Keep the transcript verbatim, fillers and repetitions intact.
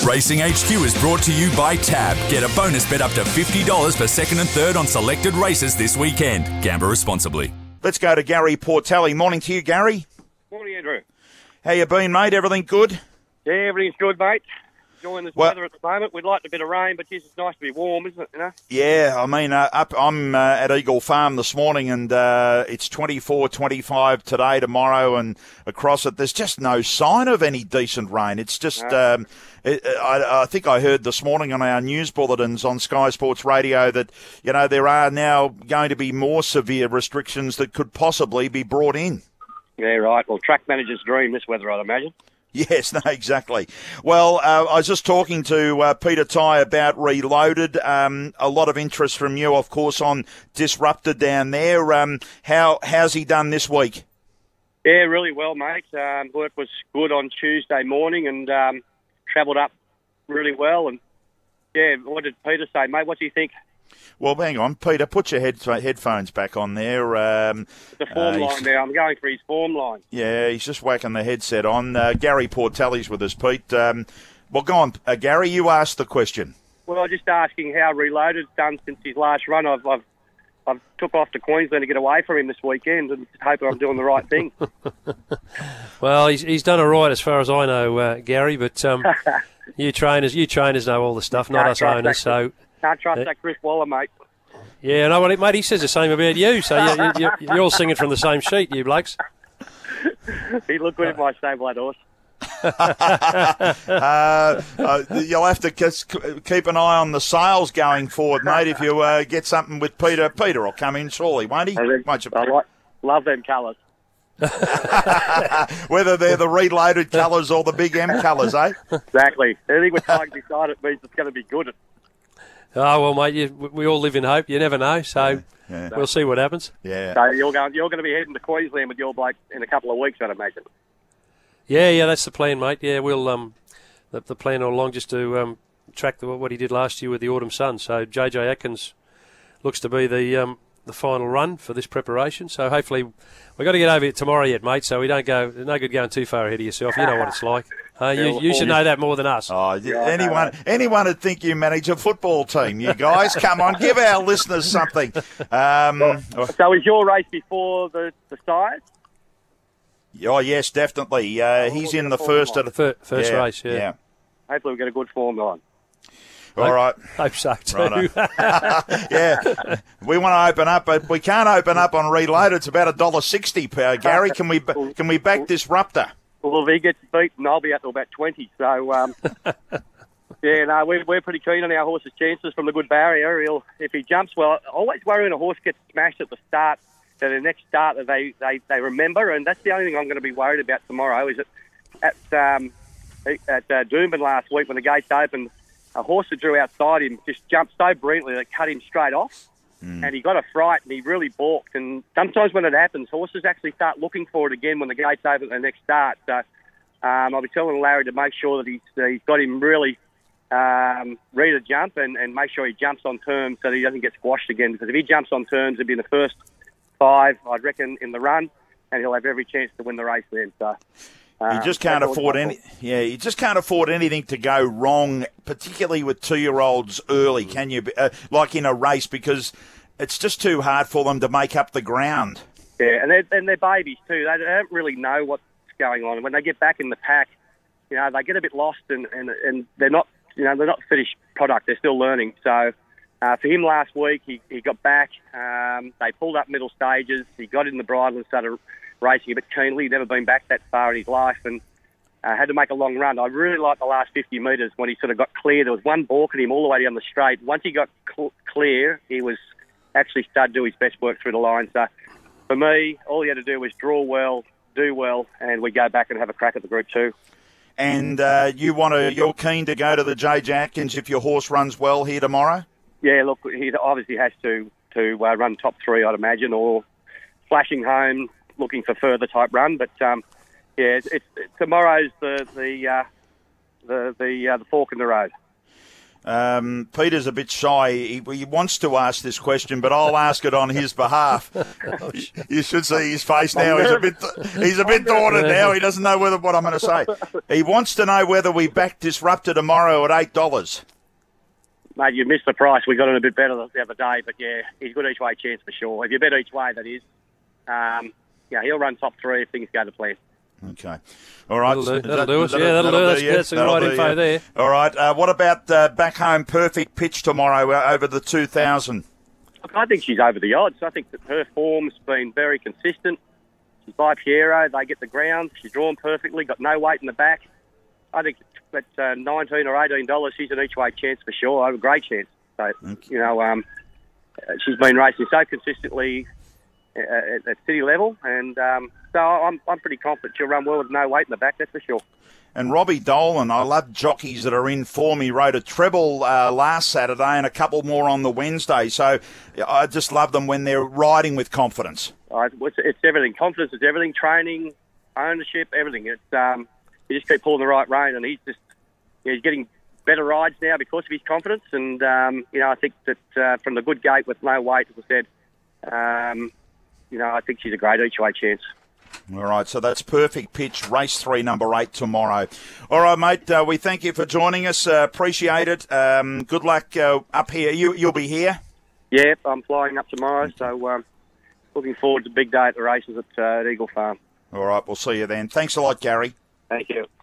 Racing H Q is brought to you by Tab. Get a bonus bet up to fifty dollars for second and third on selected races this weekend. Gamble responsibly. Let's go to Gary Portelli. Morning to you, Gary. Morning, Andrew. How you been, mate? Everything good? Yeah, everything's good, mate. Enjoying this Well- weather at the moment. We'd like a bit of rain, but geez, it's nice to be warm, isn't it? You know? Yeah, I mean, uh, up. I'm uh, at Eagle Farm this morning, and uh, it's twenty-four, twenty-five today, tomorrow, and across it. There's just no sign of any decent rain. It's just. No. Um, it, I, I think I heard this morning on our news bulletins on Sky Sports Radio that you know there are now going to be more severe restrictions that could possibly be brought in. Yeah, right. Well, track manager's dream this weather, I'd imagine. Yes, no, exactly. Well, uh, I was just talking to uh, Peter Tighe about Reloaded. Um, a lot of interest from you, of course, on Disruptor down there. Um, how how's he done this week? Yeah, really well, mate. Um, work was good on Tuesday morning and um, travelled up really well. And, yeah, what did Peter say, mate? What do you think? Well, hang on, Peter, put your head, headphones back on there. Um, The form uh, line now. I'm going for his form line. Yeah, he's just whacking the headset on. Uh, Gary Portelli's with us, Pete. Um, well, go on, uh, Gary, you asked the question. Well, just asking how Reloaded's done since his last run. I've, I've I've took off to Queensland to get away from him this weekend and hope I'm doing the right thing. Well, he's he's done all right as far as I know, uh, Gary. But um, you trainers, you trainers know all the stuff, not Can't us trust owners. that- So Can't trust Yeah. that Chris Waller, mate. yeah, no, well, mate, he says the same about you. So you, you, you're all singing from the same sheet, you blokes. He looked good in my stable, that horse. uh, uh, you'll have to kiss, keep an eye on the sales going forward, mate, if you uh, get something with Peter. Peter will come in surely, won't he? I, think- Won't you? I like, love them colours. Whether they're the Reloaded colours or the Big M colours, eh? Exactly. Anything with Tigers beside it means it's going to be good. Oh well, mate, you, we all live in hope. You never know. So Yeah. we'll see what happens. Yeah. So you're going, you're going to be heading to Queensland with your bloke in a couple of weeks, I'd imagine. Yeah, yeah, that's the plan, mate. Yeah, we'll um, the, the plan all along just to um, track the, what he did last year with the Autumn Sun. So J J Atkins looks to be the um, the final run for this preparation. So hopefully we've got to get over it tomorrow yet, mate. So we don't go. No good going too far ahead of yourself. You know what it's like. Uh, you you should know that more than us. Oh, anyone, anyone would think you manage a football team, you guys. Come on, give our listeners something. Um, So is your race before the, the side? oh, yes, definitely. Uh, he's in the first of the Fir- first yeah, race, yeah. yeah. Hopefully we get a good form line. All right. Hope so too. Righto. Yeah, we want to open up, but we can't open up on Reloaded. It's about a dollar sixty per Gary. Can we can we back Disruptor? Well, if he gets beaten, I'll be out to about twenty. So, um, yeah, no, we're, we're pretty keen on our horse's chances from the good barrier. He'll, if he jumps well, I always worry when a horse gets smashed at the start, that the next start that they, they, they remember, and that's the only thing I'm going to be worried about tomorrow, is that at, um, at uh, Doomben last week when the gates opened, a horse that drew outside him just jumped so brilliantly that it cut him straight off. Mm. And he got a fright and he really balked. And sometimes when it happens, horses actually start looking for it again when the gates open at the next start. So um, I'll be telling Larry to make sure that he's, uh, he's got him really um, ready to jump and, and make sure he jumps on terms so that he doesn't get squashed again. Because if he jumps on terms, it'll be in the first five, I'd reckon, in the run, and he'll have every chance to win the race then. So You just can't uh, afford any. Yeah, you just can't afford anything to go wrong, particularly with two-year-olds early. Can you? Uh, like in a race, because it's just too hard for them to make up the ground. Yeah, and they're, and they're babies too. They don't really know what's going on. When they get back in the pack, you know, they get a bit lost, and, and, and they're not, you know, they're not finished product. They're still learning. So uh, for him last week, he, he got back. Um, they pulled up middle stages. He got in the bridle and started racing a bit keenly. He'd never been back that far in his life, and uh, had to make a long run. I really liked the last fifty metres when he sort of got clear. There was one balk at him all the way down the straight. Once he got cl- clear, he was actually started to do his best work through the line. So for me, all he had to do was draw well, do well, and we go back and have a crack at the Group Two. And uh, you want to? You're keen to go to the J J Atkins if your horse runs well here tomorrow? Yeah, look, he obviously has to to uh, run top three, I'd imagine, or flashing home, looking for further type run. But um, yeah, it's, it's, tomorrow's the the uh, the the, uh, the fork in the road. Um, Peter's a bit shy. He, he wants to ask this question, but I'll ask it on his behalf. You should see his face now. He's a bit he's a bit daunted now. He doesn't know whether what I'm going to say. He wants to know whether we back Disruptor tomorrow at eight dollars. Mate, you missed the price. We got it a bit better the other day, but yeah, he's got each way chance for sure. If you bet each way, that is. Um, yeah, he'll run top three if things go to plan. Okay. All right. That'll do, that'll that, do us. That'll, yeah, that'll, that'll do us. do, yeah. That's the right info yeah. there. All right. Uh, what about uh, back home perfect pitch tomorrow uh, over the two thousand? Look, I think she's over the odds. I think that her form's been very consistent. She's by Piero. They get the ground. She's drawn perfectly, got no weight in the back. I think at uh, nineteen or eighteen dollars, she's an each way chance for sure. I have a great chance. So, okay. you know, um, she's been racing so consistently at, at city level, and um, so I'm I'm pretty confident she'll run well with no weight in the back, that's for sure. And Robbie Dolan, I love jockeys that are in form. He rode a treble uh, last Saturday and a couple more on the Wednesday. So I just love them when they're riding with confidence. Uh, it's, it's everything. Confidence is everything. Training, ownership, everything. It's um, you just keep pulling the right rein, and he's just yeah, he's getting better rides now because of his confidence. And um, you know, I think that uh, from the good gate with no weight, as I said, um, you know, I think she's a great each way chance. All right, so that's perfect pitch, race three, number eight tomorrow. All right, mate, uh, we thank you for joining us. Uh, appreciate it. Um, good luck uh, up here. You, you'll be here? Yeah, I'm flying up tomorrow, so um, looking forward to a big day at the races at, uh, at Eagle Farm. All right, we'll see you then. Thanks a lot, Gary. Thank you.